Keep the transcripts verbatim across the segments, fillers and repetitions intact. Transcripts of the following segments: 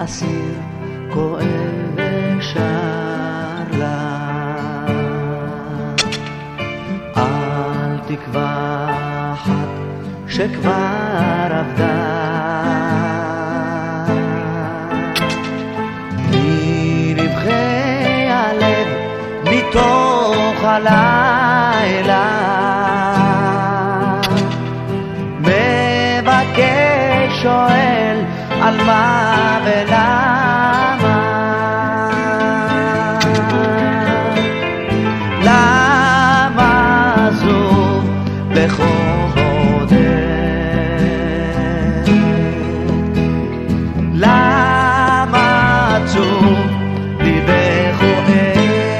אסיר כואב ושר לה על תקווה אחת שכבר עבדה מנבחי הלב מתוך הלילה מבקש שואל על מה ולמה למה זו בחובדת למה עצוב לי בכואב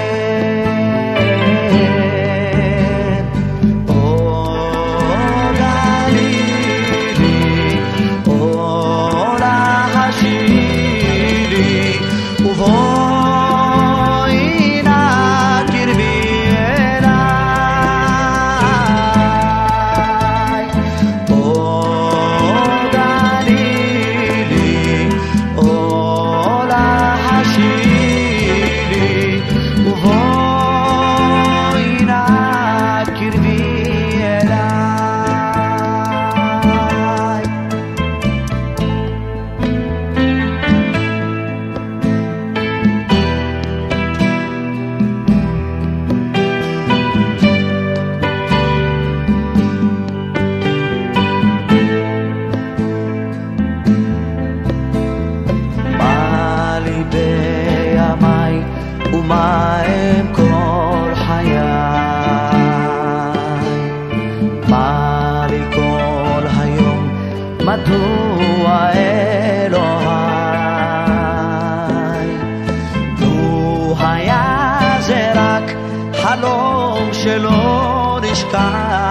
ומה הם כל חיי מה לי כל היום מדוע אלוהי לו היה זה רק חלום שלא נשכח